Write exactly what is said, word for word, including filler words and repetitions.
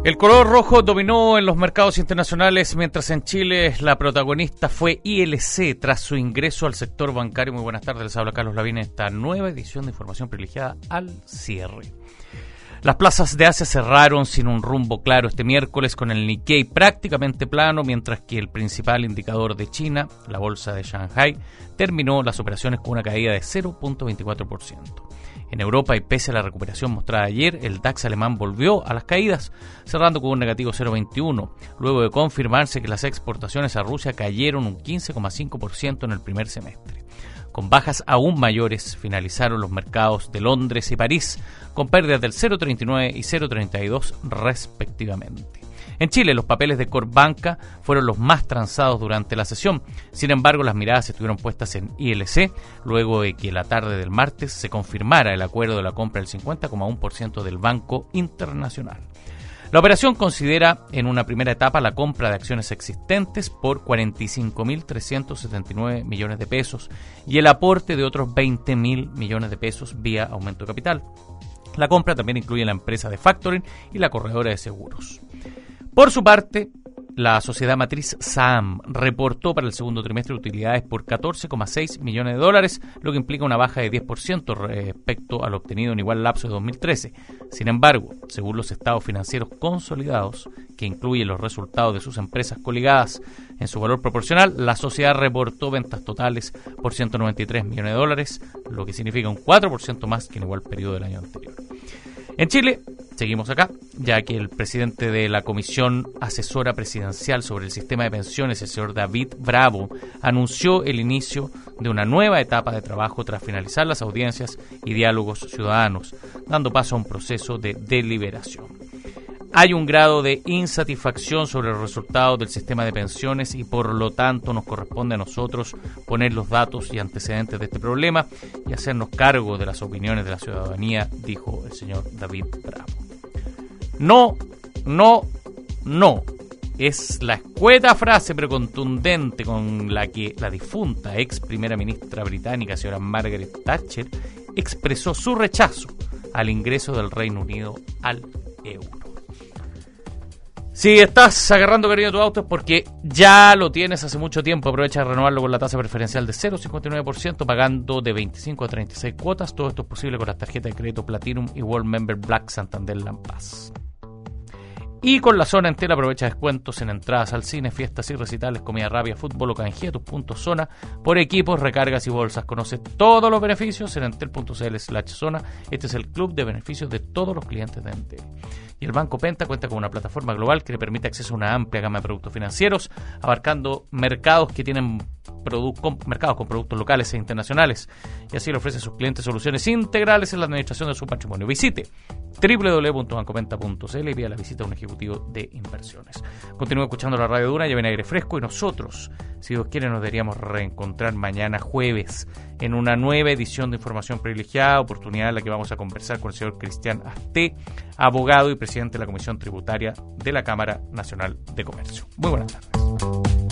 El color rojo dominó en los mercados internacionales, mientras en Chile la protagonista fue I L C tras su ingreso al sector bancario. Muy buenas tardes, les habla Carlos Lavín en esta nueva edición de Información Privilegiada al cierre. Las plazas de Asia cerraron sin un rumbo claro este miércoles, con el Nikkei prácticamente plano, mientras que el principal indicador de China, la bolsa de Shanghai, terminó las operaciones con una caída de cero punto veinticuatro por ciento. En Europa, y pese a la recuperación mostrada ayer, el DAX alemán volvió a las caídas, cerrando con un negativo cero punto veintiuno, luego de confirmarse que las exportaciones a Rusia cayeron un quince coma cinco por ciento en el primer semestre. Con bajas aún mayores, finalizaron los mercados de Londres y París, con pérdidas del cero punto treinta y nueve y cero punto treinta y dos respectivamente. En Chile, los papeles de Corbanca fueron los más transados durante la sesión. Sin embargo, las miradas estuvieron puestas en I L C, luego de que la tarde del martes se confirmara el acuerdo de la compra del cincuenta coma uno por ciento del Banco Internacional. La operación considera en una primera etapa la compra de acciones existentes por cuarenta y cinco mil trescientos setenta y nueve millones de pesos y el aporte de otros veinte mil millones de pesos vía aumento de capital. La compra también incluye la empresa de factoring y la corredora de seguros. Por su parte, la sociedad matriz S A M reportó para el segundo trimestre utilidades por catorce coma seis millones de dólares, lo que implica una baja de diez por ciento respecto a lo obtenido en igual lapso de dos mil trece. Sin embargo, según los estados financieros consolidados, que incluyen los resultados de sus empresas coligadas en su valor proporcional, la sociedad reportó ventas totales por ciento noventa y tres millones de dólares, lo que significa un cuatro por ciento más que en igual periodo del año anterior. En Chile, seguimos acá, ya que el presidente de la Comisión Asesora Presidencial sobre el Sistema de Pensiones, el señor David Bravo, anunció el inicio de una nueva etapa de trabajo tras finalizar las audiencias y diálogos ciudadanos, dando paso a un proceso de deliberación. Hay un grado de insatisfacción sobre los resultados del sistema de pensiones y por lo tanto nos corresponde a nosotros poner los datos y antecedentes de este problema y hacernos cargo de las opiniones de la ciudadanía, dijo el señor David Bravo. No, no, no. Es la escueta frase pero contundente con la que la difunta ex primera ministra británica, señora Margaret Thatcher, expresó su rechazo al ingreso del Reino Unido al euro. Si estás agarrando cariño a tu auto es porque ya lo tienes hace mucho tiempo. Aprovecha de renovarlo con la tasa preferencial de cero punto cincuenta y nueve por ciento, pagando de veinticinco a treinta y seis cuotas. Todo esto es posible con las tarjetas de crédito Platinum y World Member Black Santander Lampaz. Y con la zona entera aprovecha descuentos en entradas al cine, fiestas y recitales, comida rápida, fútbol o canjea tus puntos zona por equipos, recargas y bolsas. Conoce todos los beneficios en entel.cl slash zona. Este es el club de beneficios de todos los clientes de Entel. Y el Banco Penta cuenta con una plataforma global que le permite acceso a una amplia gama de productos financieros, abarcando mercados que tienen produ- con, mercados con productos locales e internacionales, y así le ofrece a sus clientes soluciones integrales en la administración de su patrimonio. Visite doble u doble u doble u punto banco penta punto c l y vía la visita a un ejecutivo de inversiones. Continúa escuchando la Radio Duna, ya viene aire fresco y nosotros, si Dios quiere, nos deberíamos reencontrar mañana jueves en una nueva edición de Información Privilegiada, oportunidad en la que vamos a conversar con el señor Cristian Asté, abogado y presidente de la Comisión Tributaria de la Cámara Nacional de Comercio. Muy buenas tardes.